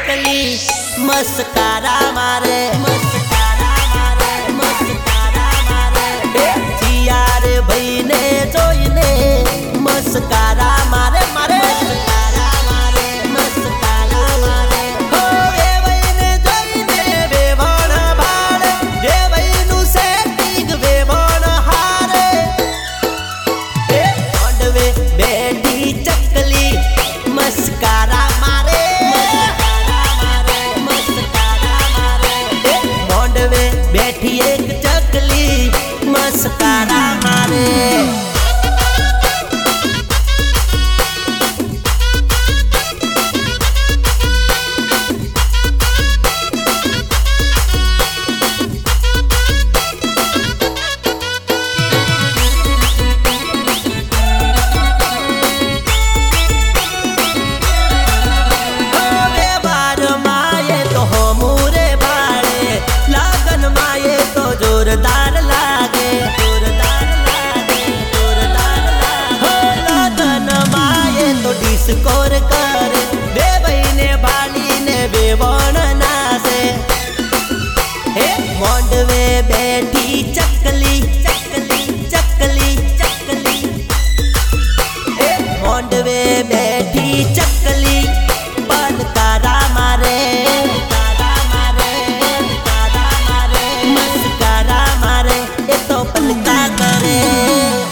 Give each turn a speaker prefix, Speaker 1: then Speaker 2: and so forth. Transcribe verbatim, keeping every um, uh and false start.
Speaker 1: चकली mascara मारे mascara मारे mascara मारे जियार भाई ने जोईने मस्कारा मारे मारे मस्कारा मारे मस्कारा मारे हो वे भाई ने जोईने वे वण भाड़े वे भाई नु सेटिंग वे वण हारे ए मोंडवे बेटी चकली मस्कारा मारे बैठी एक चकली मस्कारा मारे जोरदार लागे जोरदार लागे जोरदार लागे हो लगन माये तो डिस्कोर करे बे बहिने बाली ने बेवण नासे हे मोंडवे बेटी चक